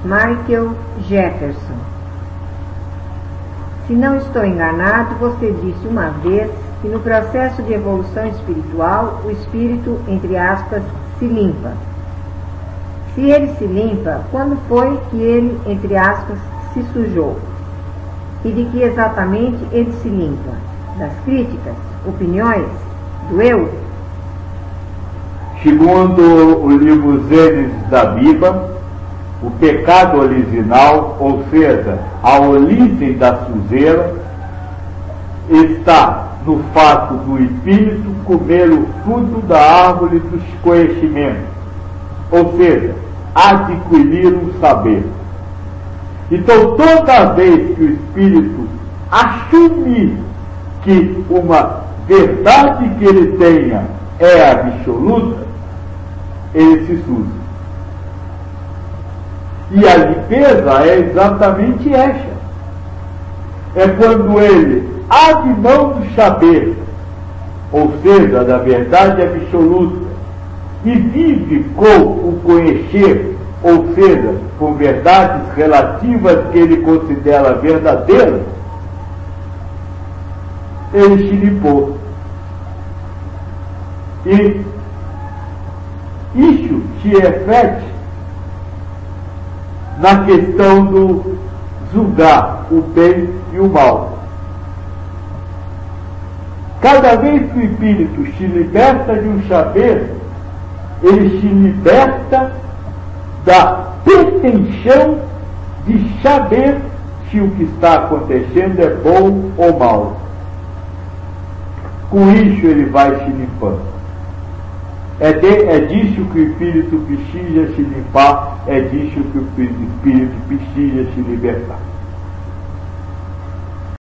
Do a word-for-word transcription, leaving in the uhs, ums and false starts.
Michael Jefferson. Se não estou enganado, você disse uma vez que no processo de evolução espiritual, o espírito, entre aspas, se limpa. Se ele se limpa, quando foi que ele, entre aspas, se sujou? E de que exatamente ele se limpa? Das críticas, opiniões, do eu? Segundo o livro Gênesis da Bíblia, o pecado original, ou seja, a origem da sujeira, está no fato do espírito comer o fruto da árvore dos conhecimentos, ou seja, adquirir um saber. Então, toda vez que o espírito assumir que uma verdade que ele tenha é absoluta, ele se suja. E a limpeza é exatamente essa. É quando ele abre mão do saber, ou seja, da verdade absoluta, e vive com o conhecer, ou seja, com verdades relativas que ele considera verdadeiras, ele se limpou. E isso se reflete na questão do julgar o bem e o mal. Cada vez que o espírito se liberta de um saber, ele se liberta da pretensão de saber se o que está acontecendo é bom ou mal. Com isso ele vai se limpando. É, de, é disso que o espírito precisa se limpar, é disso que o espírito precisa se libertar.